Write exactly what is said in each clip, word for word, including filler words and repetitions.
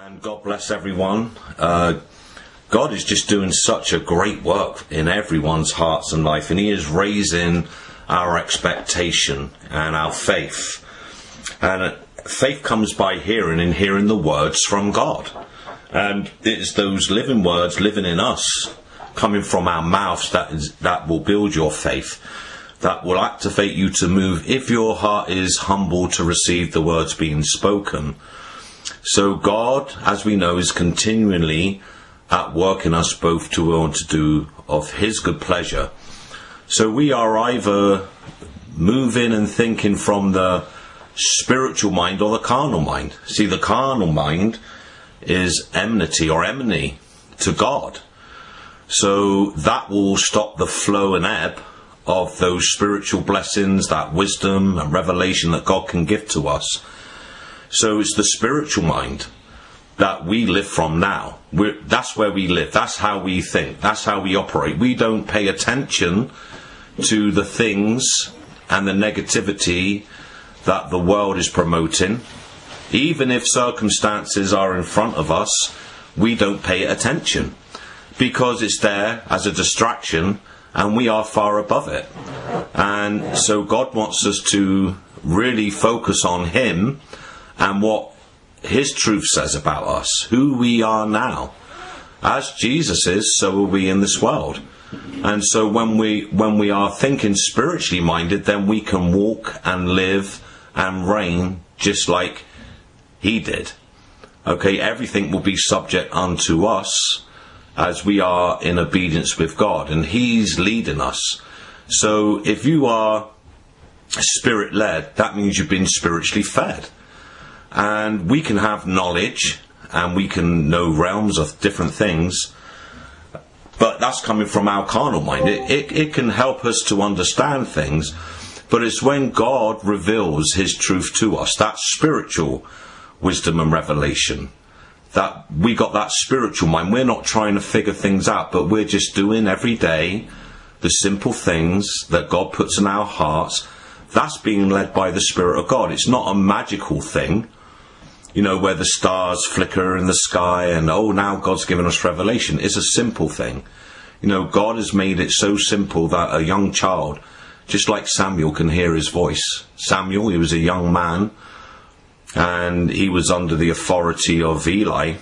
And God bless everyone. Uh, God is just doing such a great work in everyone's hearts and life, and He is raising our expectation and our faith. And uh, faith comes by hearing, and hearing the words from God. And it's those living words living in us, coming from our mouths, that is, that will build your faith, that will activate you to move if your heart is humble to receive the words being spoken. So God, as we know, is continually at work in us both to will and to do of His good pleasure. So we are either moving and thinking from the spiritual mind or the carnal mind. See, the carnal mind is enmity or enmity to God. So that will stop the flow and ebb of those spiritual blessings, that wisdom and revelation that God can give to us. So it's the spiritual mind that we live from now. We're, that's where we live. That's how we think. That's how we operate. We don't pay attention to the things and the negativity that the world is promoting. Even if circumstances are in front of us, we don't pay attention because it's there as a distraction and we are far above it. And so God wants us to really focus on Him and what His truth says about us, who we are now. As Jesus is, so are we in this world. And so when we when we are thinking spiritually minded, then we can walk and live and reign just like He did. Okay, everything will be subject unto us as we are in obedience with God, and He's leading us. So if you are spirit-led, that means you've been spiritually fed. And we can have knowledge and we can know realms of different things, but that's coming from our carnal mind. It, it, it can help us to understand things, but it's when God reveals His truth to us, that spiritual wisdom and revelation, that we got that spiritual mind. We're not trying to figure things out, but we're just doing every day the simple things that God puts in our hearts. That's being led by the Spirit of God. It's not a magical thing, you know, where the stars flicker in the sky and, oh, now God's given us revelation. It's a simple thing. You know, God has made it so simple that a young child, just like Samuel, can hear His voice. Samuel, he was a young man, and he was under the authority of Eli,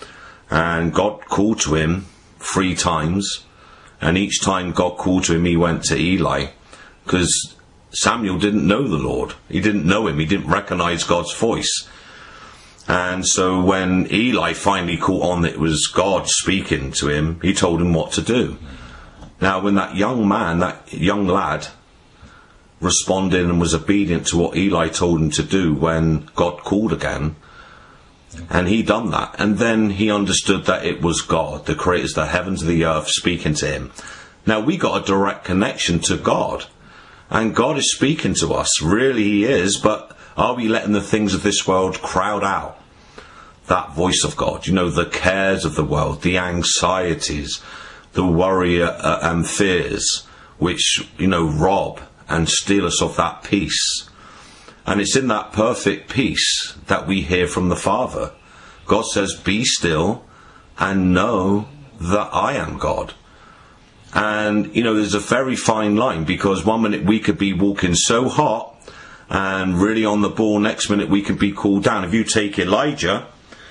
and God called to him three times, and each time God called to him, he went to Eli, because Samuel didn't know the Lord. He didn't know Him. He didn't recognize God's voice. And so when Eli finally caught on that it was God speaking to him, he told him what to do. Now, when that young man, that young lad, responded and was obedient to what Eli told him to do when God called again, and he done that, and then he understood that it was God, the creator of the heavens and the earth, speaking to him. Now, we got a direct connection to God. And God is speaking to us, really He is, but are we letting the things of this world crowd out that voice of God? You know, the cares of the world, the anxieties, the worry uh, and fears, which, you know, rob and steal us of that peace. And it's in that perfect peace that we hear from the Father. God says, be still and know that I am God. And, you know, there's a very fine line, because one minute we could be walking so hot and really on the ball, next minute we could be cooled down. If you take Elijah,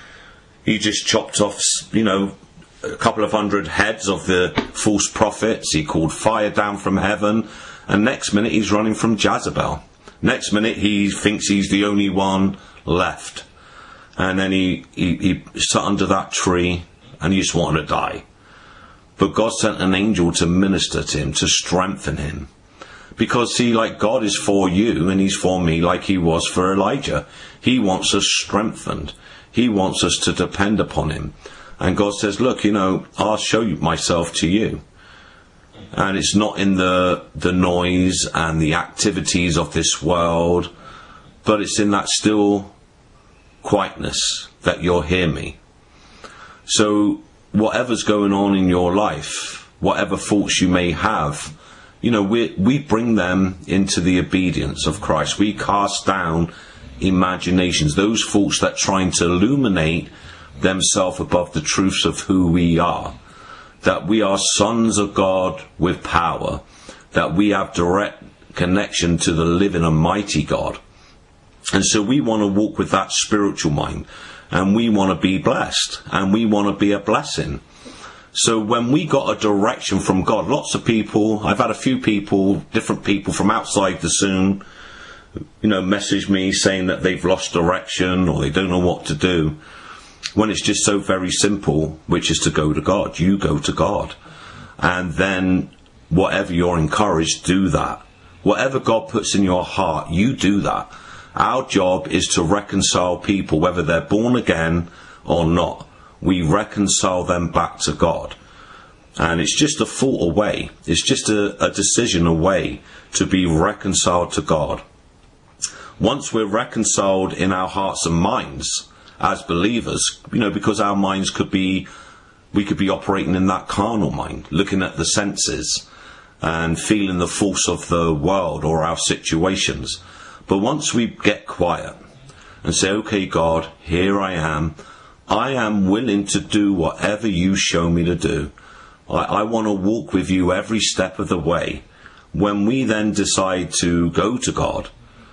he just chopped off, you know, a couple of hundred heads of the false prophets. He called fire down from heaven, and next minute he's running from Jezebel. Next minute he thinks he's the only one left. And then he, he, he sat under that tree and he just wanted to die. But God sent an angel to minister to him, to strengthen him. Because, see, like God is for you and He's for me like He was for Elijah. He wants us strengthened. He wants us to depend upon Him. And God says, look, you know, I'll show you myself to you. And it's not in the, the noise and the activities of this world, but it's in that still quietness that you'll hear me. So, whatever's going on in your life, whatever thoughts you may have, you know, we we bring them into the obedience of Christ. We cast down imaginations, those thoughts that are trying to illuminate themselves above the truths of who we are. That we are sons of God with power. That we have direct connection to the living and mighty God. And so we want to walk with that spiritual mind. And we want to be blessed. And we want to be a blessing. So when we got a direction from God, lots of people, I've had a few people, different people from outside the Zoom, you know, message me saying that they've lost direction or they don't know what to do. When it's just so very simple, which is to go to God. You go to God. And then whatever you're encouraged, do that. Whatever God puts in your heart, you do that. Our job is to reconcile people, whether they're born again or not. We reconcile them back to God. And it's just a thought away. It's just a, a decision away to be reconciled to God. Once we're reconciled in our hearts and minds as believers, you know, because our minds could be, we could be operating in that carnal mind, looking at the senses and feeling the force of the world or our situations. But once we get quiet and say, okay, God, here I am. I am willing to do whatever you show me to do. I, I want to walk with you every step of the way. When we then decide to go to God,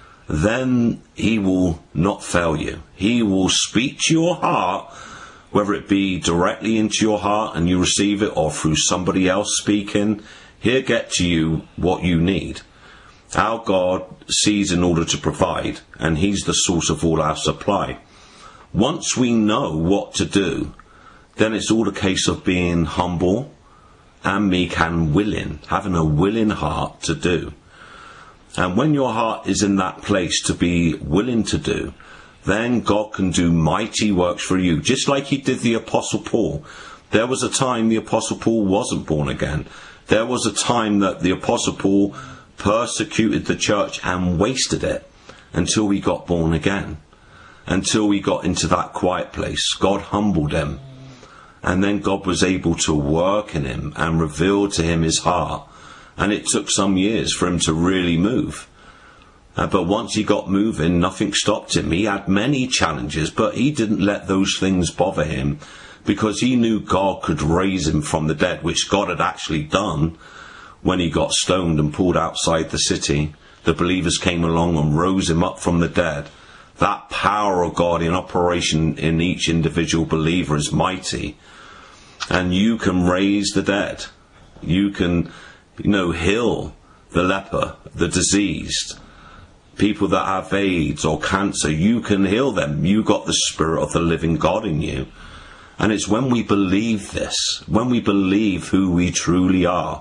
then he will not fail you. He will speak to your heart, whether it be directly into your heart and you receive it, or through somebody else speaking. He'll get to you what you need. Our God sees in order to provide, and he's the source of all our supply. Once we know what to do, then it's all a case of being humble and meek and willing, having a willing heart to do. And when your heart is in that place to be willing to do, then God can do mighty works for you, just like he did the Apostle Paul. There was a time the Apostle Paul wasn't born again. There was a time that the Apostle Paul persecuted the church and wasted it until he got born again. Until we got into that quiet place. God humbled him. And then God was able to work in him and reveal to him his heart. And it took some years for him to really move. Uh, but once he got moving, nothing stopped him. He had many challenges, but he didn't let those things bother him, because he knew God could raise him from the dead, which God had actually done when he got stoned and pulled outside the city. The believers came along and rose him up from the dead. That power of God in operation in each individual believer is mighty. And you can raise the dead. You can, you know, heal the leper, the diseased, people that have AIDS or cancer. You can heal them. You got the Spirit of the living God in you. And it's when we believe this, when we believe who we truly are.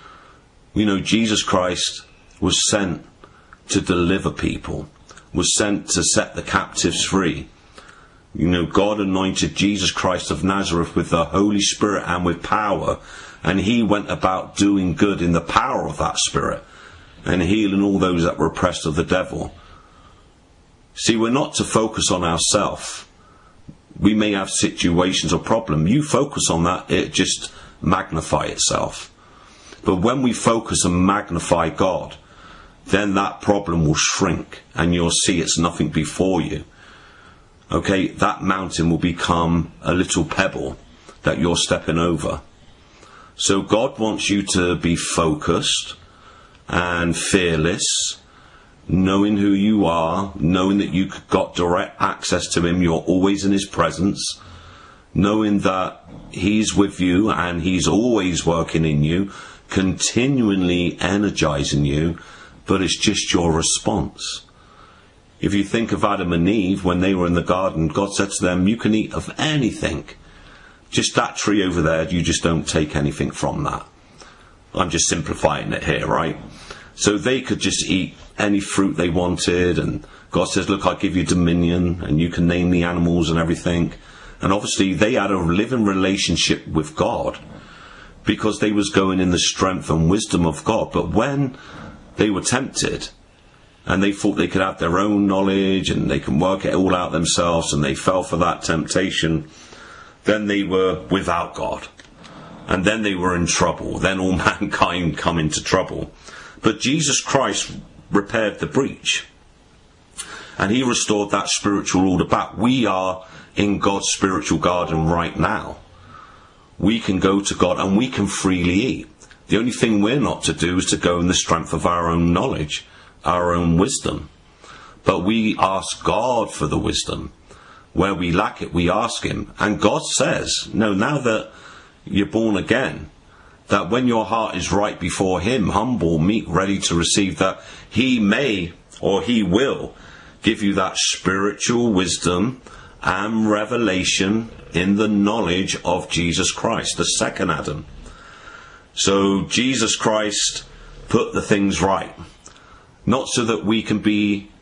You know, Jesus Christ was sent to deliver people, was sent to set the captives free. You know, God anointed Jesus Christ of Nazareth with the Holy Spirit and with power, and he went about doing good in the power of that Spirit and healing all those that were oppressed of the devil. See, we're not to focus on ourselves. We may have situations or problems. You focus on that, it just magnify itself. But when we focus and magnify God, then that problem will shrink and you'll see it's nothing before you. Okay, that mountain will become a little pebble that you're stepping over. So God wants you to be focused and fearless, knowing who you are, knowing that you've got direct access to him, you're always in his presence, knowing that he's with you and he's always working in you, continually energizing you, but it's just your response. If you think of Adam and Eve, when they were in the garden, God said to them, you can eat of anything. Just that tree over there, you just don't take anything from that. I'm just simplifying it here, right? So they could just eat any fruit they wanted, and God says, look, I'll give you dominion, and you can name the animals and everything. And obviously they had a living relationship with God, because they was going in the strength and wisdom of God. But when they were tempted, and they thought they could have their own knowledge, and they can work it all out themselves, and they fell for that temptation, then they were without God. And then they were in trouble. Then all mankind come into trouble. But Jesus Christ repaired the breach. And he restored that spiritual order back. We are in God's spiritual garden right now. We can go to God and we can freely eat. The only thing we're not to do is to go in the strength of our own knowledge, our own wisdom. But we ask God for the wisdom. Where we lack it, we ask him. And God says, no, now that you're born again, that when your heart is right before him, humble, meek, ready to receive, that he may or he will give you that spiritual wisdom and revelation in the knowledge of Jesus Christ, the second Adam. So Jesus Christ put the things right, not so that we can be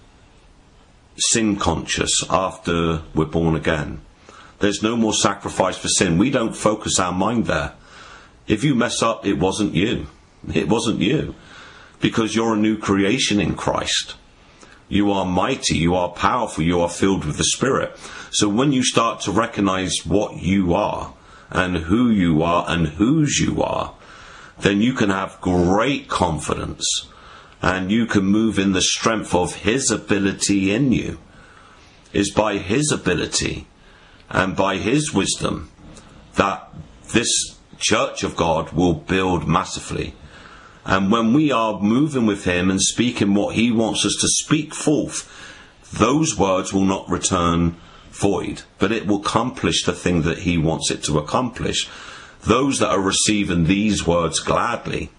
sin conscious after we're born again. There's no more sacrifice for sin. We don't focus our mind there. If you mess up, it wasn't you. It wasn't you. Because you're a new creation in Christ. You are mighty, you are powerful, you are filled with the Spirit. So when you start to recognize what you are, and who you are, and whose you are, then you can have great confidence, and you can move in the strength of his ability in you. It's by his ability and by his wisdom that this church of God will build massively. And when we are moving with him and speaking what he wants us to speak forth, those words will not return void, but it will accomplish the thing that he wants it to accomplish. Those that are receiving these words gladly,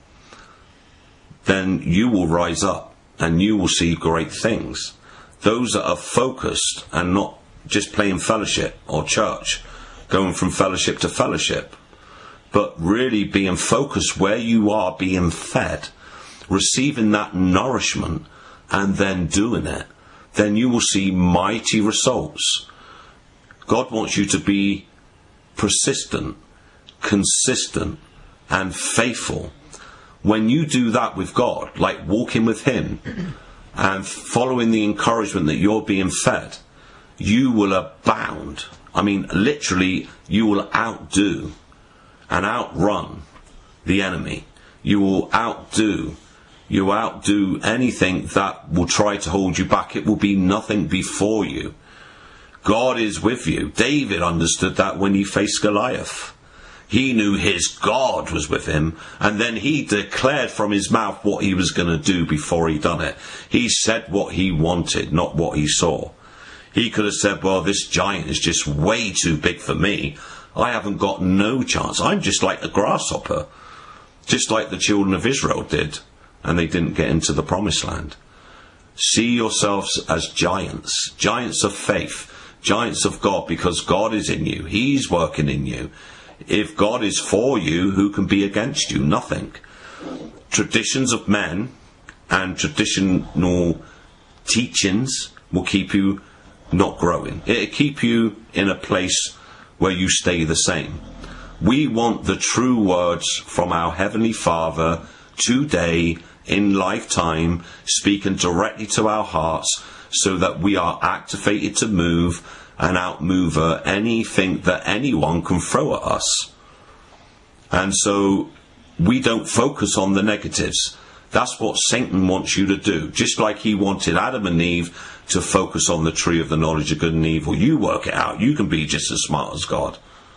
then you will rise up and you will see great things. Those that are focused and not just playing fellowship or church, going from fellowship to fellowship, but really being focused where you are being fed, receiving that nourishment and then doing it, then you will see mighty results. God wants you to be persistent, consistent, and faithful. When you do that with God, like walking with him and following the encouragement that you're being fed, you will abound. I mean, literally, you will outdo and outrun the enemy. You will outdo, you will outdo anything that will try to hold you back. It will be nothing before you. God is with you. David understood that when he faced Goliath. He knew his God was with him, and then he declared from his mouth what he was going to do before he done it. He said what he wanted, not what he saw. He could have said, well, this giant is just way too big for me. I haven't got no chance. I'm just like a grasshopper, just like the children of Israel did, and they didn't get into the promised land. See yourselves as giants, giants of faith, giants of God, because God is in you. He's working in you. If God is for you, who can be against you? Nothing. Traditions of men and traditional teachings will keep you not growing. It'll keep you in a place where you stay the same. We want the true words from our Heavenly Father today, in lifetime, speaking directly to our hearts, so that we are activated to move and outmover anything that anyone can throw at us. And so we don't focus on the negatives. That's what Satan wants you to do. Just like he wanted Adam and Eve to focus on the tree of the knowledge of good and evil. You work it out. You can be just as smart as God.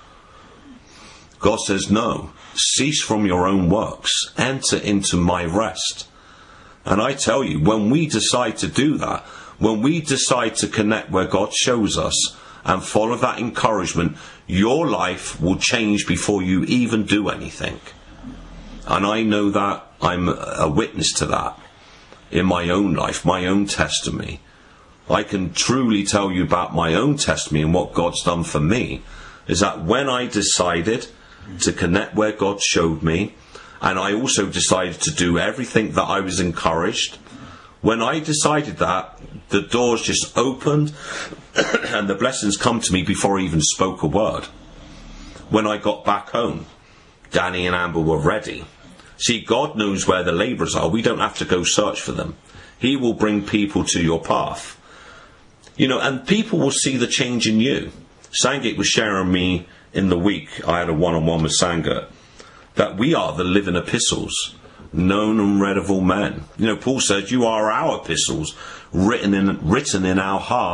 God says, no, cease from your own works. Enter into my rest. And I tell you, when we decide to do that, when we decide to connect where God shows us and follow that encouragement, your life will change before you even do anything. And I know that. I'm a witness to that in my own life, my own testimony. I can truly tell you about my own testimony and what God's done for me, is that when I decided to connect where God showed me, and I also decided to do everything that I was encouraged, when I decided that, the doors just opened and the blessings come to me before I even spoke a word. When I got back home, Danny and Amber were ready. See, God knows where the labourers are. We don't have to go search for them. He will bring people to your path. You know, and people will see the change in you. Sangit was sharing me in the week, I had a one-on-one with Sangit, that we are the living epistles, known and read of all men. You know, Paul said, you are our epistles, written in, written in our heart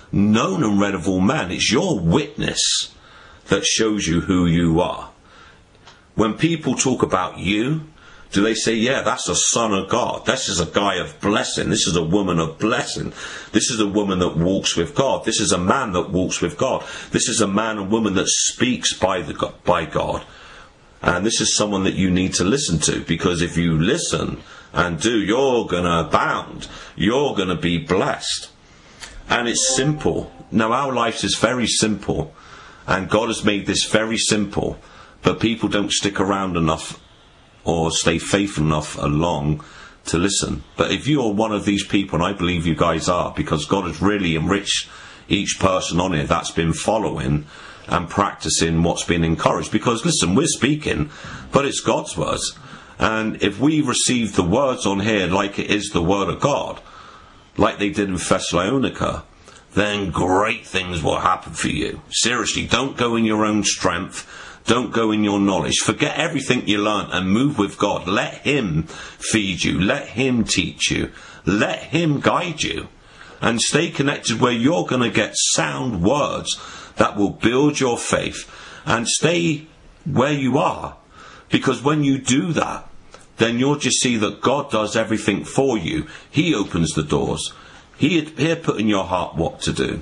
known and read of all men. It's your witness that shows you who you are. When people talk about you, do they say, yeah, that's a son of God. This is a guy of blessing. This is a woman of blessing. This is a woman that walks with God. This is a man that walks with God. This is a man and woman that speaks by the by God. And this is someone that you need to listen to, because if you listen and do, you're going to abound. You're going to be blessed. And it's simple. Now, our life is very simple, and God has made this very simple, but people don't stick around enough or stay faithful enough along to listen. But if you're one of these people, and I believe you guys are, because God has really enriched each person on here that's been following and practicing what's been encouraged. Because listen, we're speaking, but it's God's words. And if we receive the words on here like it is the word of God, like they did in Thessalonica, then great things will happen for you. Seriously, don't go in your own strength. Don't go in your knowledge. Forget everything you learnt and move with God. Let him feed you. Let him teach you. Let him guide you. And stay connected where you're going to get sound words that will build your faith. And stay where you are. Because when you do that, then you'll just see that God does everything for you. He opens the doors. He, he'll put in your heart what to do.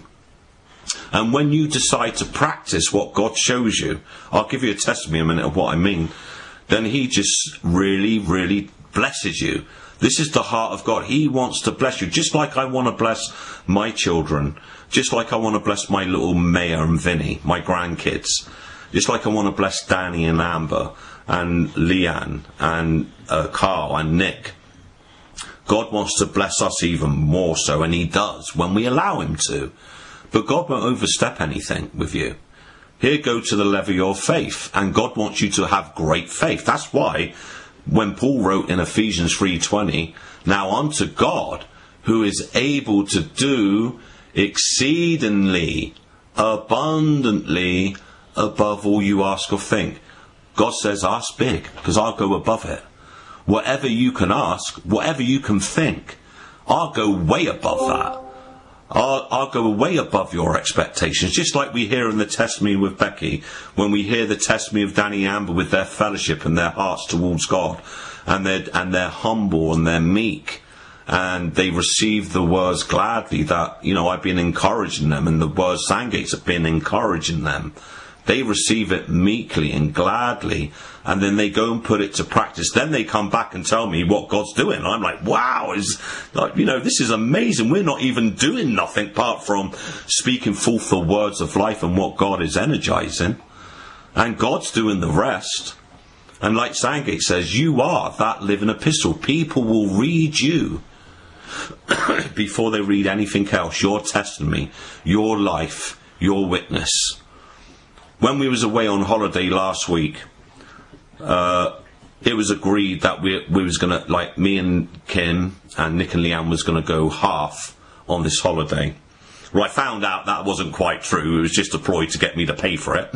And when you decide to practice what God shows you, I'll give you a testimony in a minute of what I mean, then he just really, really blesses you. This is the heart of God. He wants to bless you, just like I want to bless my children, just like I want to bless my little Maya and Vinny, my grandkids, just like I want to bless Danny and Amber and Leanne and uh, Carl and Nick. God wants to bless us even more so, and he does when we allow him to. But God won't overstep anything with you. He'll go to the level of your faith, and God wants you to have great faith. That's why when Paul wrote in Ephesians three twenty, now unto God, who is able to do exceedingly, abundantly, above all you ask or think. God says, ask big, because I'll go above it. Whatever you can ask, whatever you can think, I'll go way above that. I'll, I'll go way above your expectations, just like we hear in the testimony with Becky, when we hear the testimony of Danny and Amber with their fellowship and their hearts towards God, and they're, and they're humble and they're meek, and they receive the words gladly that, you know, I've been encouraging them, and the words Sandgates have been encouraging them. They receive it meekly and gladly, and then they go and put it to practice. Then they come back and tell me what God's doing. I'm like, wow, is like, you know, this is amazing. We're not even doing nothing apart from speaking forth the words of life and what God is energizing. And God's doing the rest. And like Sandgate says, you are that living epistle. People will read you before they read anything else. Your testimony, your life, your witness. When we was away on holiday last week, uh, it was agreed that we we was gonna, like me and Kim and Nick and Leanne was gonna go half on this holiday. Well, I found out that wasn't quite true. It was just a ploy to get me to pay for it.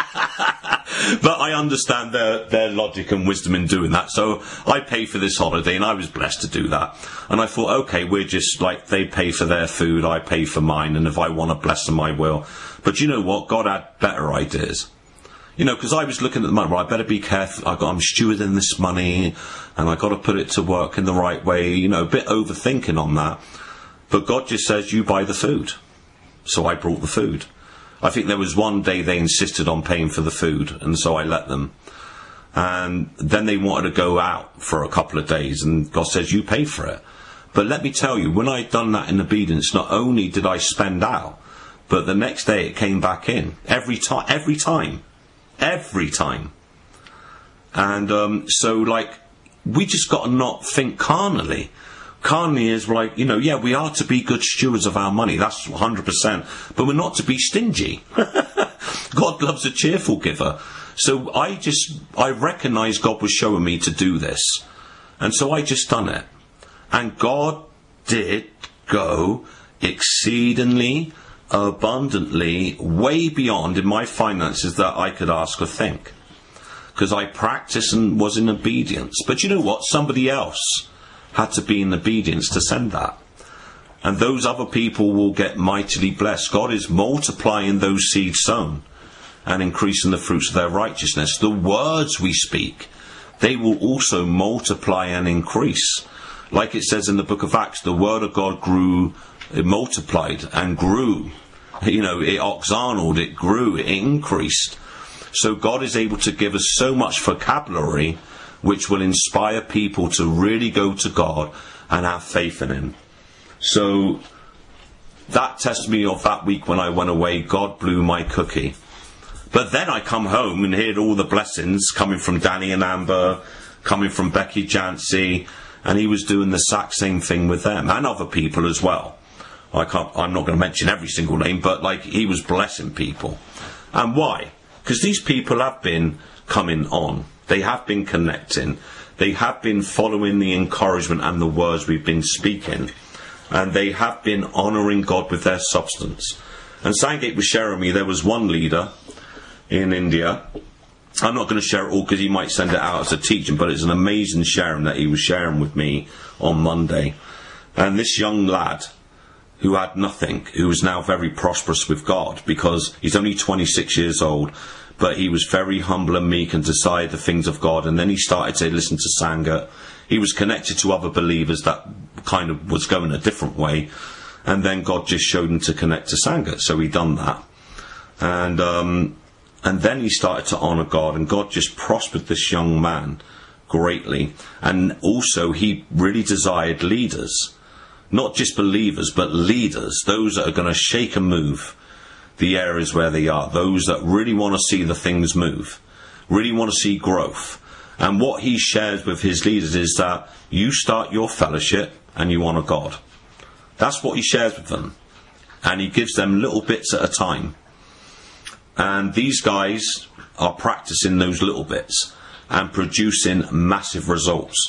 But I understand their their logic and wisdom in doing that. So I paid for this holiday, and I was blessed to do that. And I thought, okay, we're just like, they pay for their food, I pay for mine, and if I want to bless them, I will. But you know what? God had better ideas. You know, because I was looking at the money. Well, I better be careful. I got, I'm stewarding this money, and I got to put it to work in the right way. You know, a bit overthinking on that. But God just says, you buy the food. So I brought the food. I think there was one day they insisted on paying for the food, and so I let them. And then they wanted to go out for a couple of days, and God says, you pay for it. But let me tell you, when I'd done that in obedience, not only did I spend out, but the next day it came back in. Every time. Every time. Every time. And um, so, like, we just got to not think carnally. Carnally is like, you know, yeah, we are to be good stewards of our money. That's one hundred percent. But we're not to be stingy. God loves a cheerful giver. So I just, I recognised God was showing me to do this. And so I just done it. And God did go exceedingly, abundantly, way beyond in my finances that I could ask or think. Because I practiced and was in obedience. But you know what? Somebody else had to be in obedience to send that. And those other people will get mightily blessed. God is multiplying those seeds sown and increasing the fruits of their righteousness. The words we speak, they will also multiply and increase. Like it says in the book of Acts, the word of God grew, it multiplied and grew. You know, it oxanoled, it grew, it increased. So God is able to give us so much vocabulary which will inspire people to really go to God and have faith in him. So that testimony of that week when I went away, God blew my cookie. But then I come home and heard all the blessings coming from Danny and Amber, coming from Becky Jancy, and he was doing the exact same thing with them and other people as well. I can't, I'm not going to mention every single name, but like he was blessing people. And why? Because these people have been coming on. They have been connecting. They have been following the encouragement and the words we've been speaking. And they have been honouring God with their substance. And Sandgate was sharing me, there was one leader in India. I'm not going to share it all because he might send it out as a teaching, but it's an amazing sharing that he was sharing with me on Monday. And this young lad who had nothing, who is now very prosperous with God, because he's only twenty-six years old, but he was very humble and meek and desired the things of God. And then he started to listen to Sangha. He was connected to other believers that kind of was going a different way. And then God just showed him to connect to Sangha. So he done that. And um, and then he started to honour God. And God just prospered this young man greatly. And also he really desired leaders. Not just believers, but leaders. Those that are going to shake and move the areas where they are. Those that really want to see the things move. Really want to see growth. And what he shares with his leaders is that you start your fellowship and you honour God. That's what he shares with them. And he gives them little bits at a time. And these guys are practicing those little bits and producing massive results.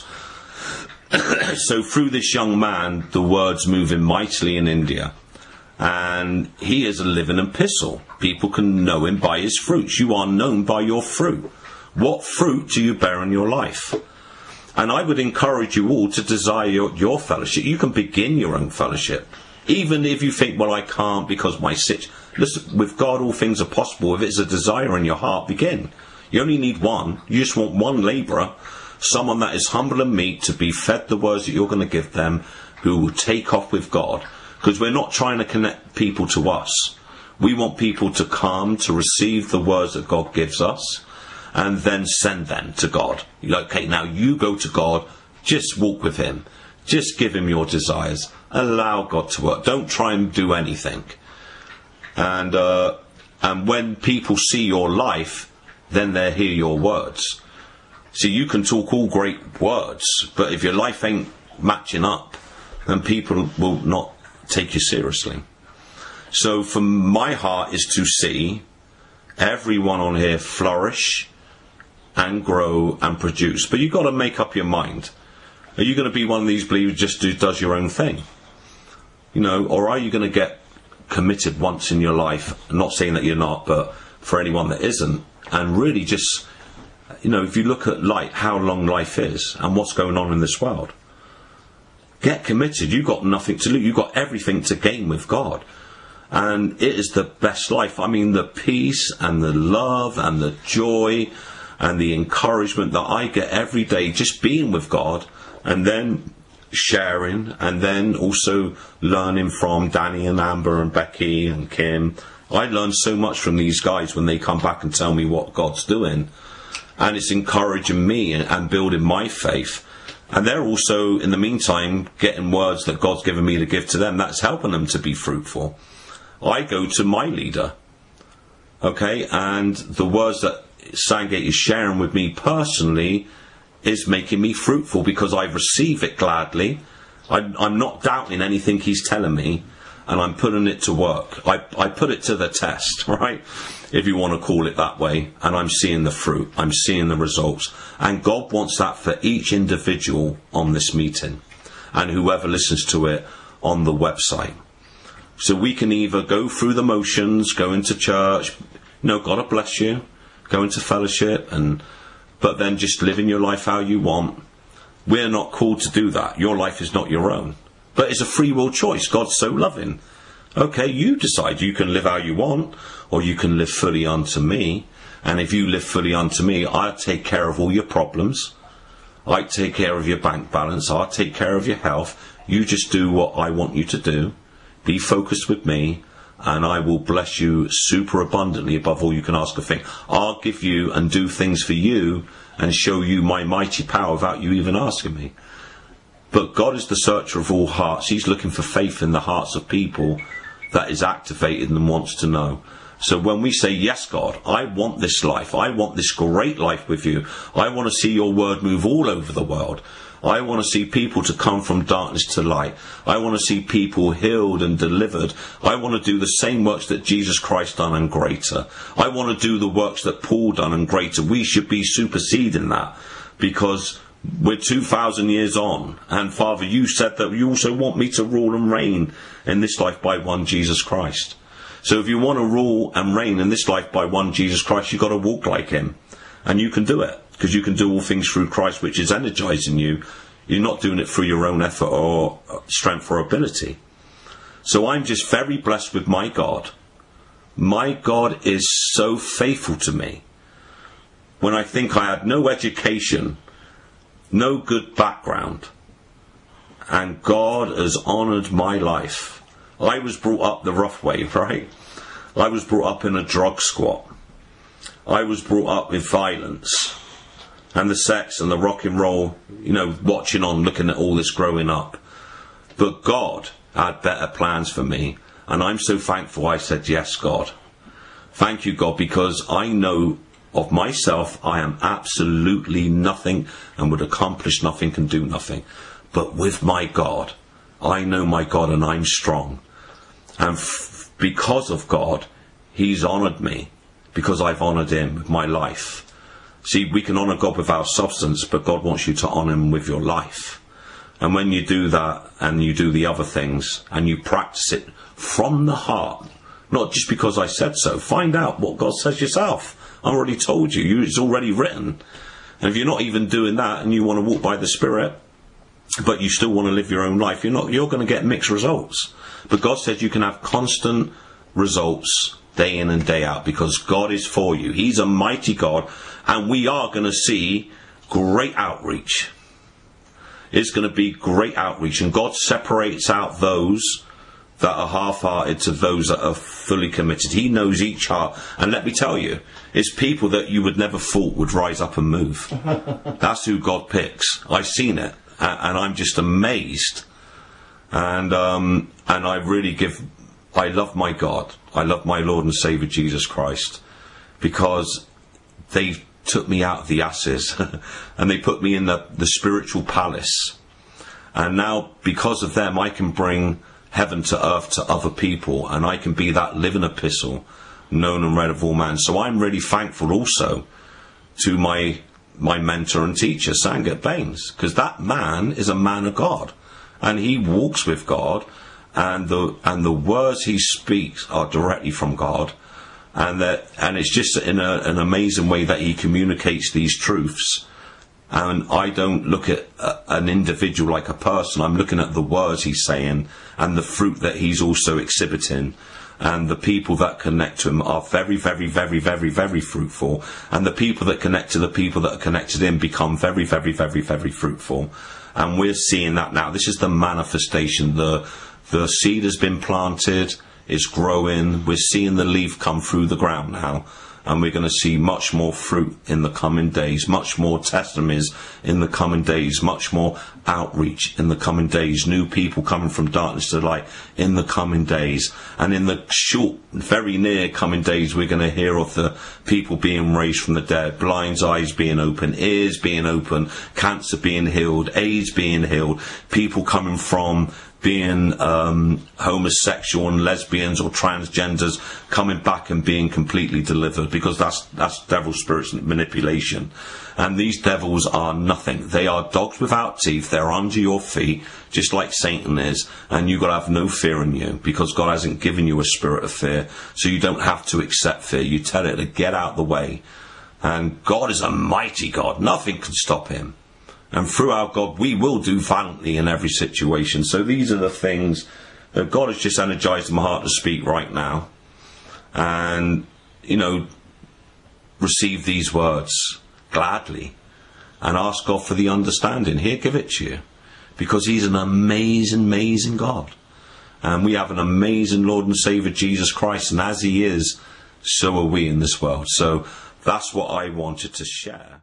So through this young man, the word's moving mightily in India. And he is a living epistle. People can know him by his fruits. You are known by your fruit. What fruit do you bear in your life? And I would encourage you all to desire your, your fellowship. You can begin your own fellowship. Even if you think, well, I can't because my situation. Listen, with God all things are possible. If it's a desire in your heart, begin. You only need one. You just want one labourer. Someone that is humble and meek to be fed the words that you're going to give them, who will take off with God. Because we're not trying to connect people to us. We want people to come to receive the words that God gives us and then send them to God. You're like, okay, now you go to God, just walk with him. Just give him your desires. Allow God to work. Don't try and do anything. And, uh, and when people see your life, then they hear your words. See, you can talk all great words, but if your life ain't matching up, then people will not take you seriously. So from my heart is to see everyone on here flourish and grow and produce. But you've got to make up your mind. Are you going to be one of these believers just who does your own thing? You know, or are you going to get committed once in your life? I'm not saying that you're not, but for anyone that isn't, and really just, you know, if you look at light, how long life is and what's going on in this world, get committed. You've got nothing to lose. You've got everything to gain with God. And it is the best life. I mean, the peace and the love and the joy and the encouragement that I get every day just being with God, and then sharing, and then also learning from Danny and Amber and Becky and Kim. I learn so much from these guys when they come back and tell me what God's doing. And it's encouraging me and, and building my faith. And they're also, in the meantime, getting words that God's given me to give to them. That's helping them to be fruitful. I go to my leader, okay, and the words that Sandgate is sharing with me personally is making me fruitful because I receive it gladly. I, I'm not doubting anything he's telling me, and I'm putting it to work. I, I put it to the test, right, if you want to call it that way, and I'm seeing the fruit. I'm seeing the results. And God wants that for each individual on this meeting and whoever listens to it on the website. So we can either go through the motions, go into church, you know, God bless you, go into fellowship, and but then just living your life how you want. We're not called to do that. Your life is not your own. But it's a free will choice. God's so loving. Okay, you decide. You can live how you want, or you can live fully unto me. And if you live fully unto me, I'll take care of all your problems. I take care of your bank balance. I'll take care of your health. You just do what I want you to do. Be focused with me, and I will bless you super abundantly above all you can ask or think. I'll give you and do things for you and show you my mighty power without you even asking me. But God is the searcher of all hearts. He's looking for faith in the hearts of people that is activated and wants to know. So when we say, yes, God, I want this life. I want this great life with you. I want to see your word move all over the world. I want to see people to come from darkness to light. I want to see people healed and delivered. I want to do the same works that Jesus Christ done and greater. I want to do the works that Paul done and greater. We should be superseding that, because we're two thousand years on. And Father, you said that you also want me to rule and reign in this life by one Jesus Christ. So if you want to rule and reign in this life by one Jesus Christ, you've got to walk like him. And you can do it, because you can do all things through Christ, which is energizing you. You're not doing it through your own effort or strength or ability. So I'm just very blessed with my God. My God is so faithful to me. When I think I had no education, no good background, and God has honoured my life. I was brought up the rough way, right? I was brought up in a drug squat. I was brought up with violence and the sex and the rock and roll, you know, watching on, looking at all this growing up. But God had better plans for me, and I'm so thankful I said, yes, God. Thank you, God, because I know of myself I am absolutely nothing and would accomplish nothing and do nothing. But with my God, I know my God, and I'm strong. And f- because of God, he's honoured me, because I've honoured him with my life. See, we can honour God with our substance, but God wants you to honour him with your life. And when you do that, and you do the other things, and you practice it from the heart, not just because I said so, find out what God says yourself. I already told you, it's already written. And if you're not even doing that, and you want to walk by the Spirit, but you still want to live your own life, you're not, you're going to get mixed results. But God said you can have constant results day in and day out, because God is for you. He's a mighty God, and we are going to see great outreach. It's going to be great outreach, and God separates out those that are half-hearted to those that are fully committed. He knows each heart, and let me tell you, it's people that you would never thought would rise up and move. That's who God picks. I've seen it, and I'm just amazed. And um, and I really give, I love my God. I love my Lord and Saviour Jesus Christ, because they took me out of the ashes and they put me in the, the spiritual palace. And now, because of them, I can bring heaven to earth to other people, and I can be that living epistle, known and read of all men. So I'm really thankful also to my my mentor and teacher, Sangat Baines, because that man is a man of God, and he walks with God, and the and the words he speaks are directly from God, and that and it's just in a, an amazing way that he communicates these truths. And I don't look at a, an individual like a person. I'm looking at the words he's saying and the fruit that he's also exhibiting. And the people that connect to him are very, very, very, very, very fruitful. And the people that connect to the people that are connected to him become very, very, very, very fruitful. And we're seeing that now. This is the manifestation. The the seed has been planted. It's growing. We're seeing the leaf come through the ground now. And we're going to see much more fruit in the coming days, much more testimonies in the coming days, much more outreach in the coming days, new people coming from darkness to light in the coming days. And in the short, very near coming days, we're going to hear of the people being raised from the dead, blind eyes being open, ears being open, cancer being healed, AIDS being healed, people coming from being um, homosexual and lesbians or transgenders coming back and being completely delivered, because that's that's devil spirits manipulation. And these devils are nothing. They are dogs without teeth. They're under your feet, just like Satan is, and you've got to have no fear in you, because God hasn't given you a spirit of fear, so you don't have to accept fear. You tell it to get out the way. And God is a mighty God. Nothing can stop him. And through our God, we will do valiantly in every situation. So these are the things that God has just energized my heart to speak right now. And, you know, receive these words gladly and ask God for the understanding. He'll give it to you, because he's an amazing, amazing God. And we have an amazing Lord and Saviour, Jesus Christ. And as he is, so are we in this world. So that's what I wanted to share.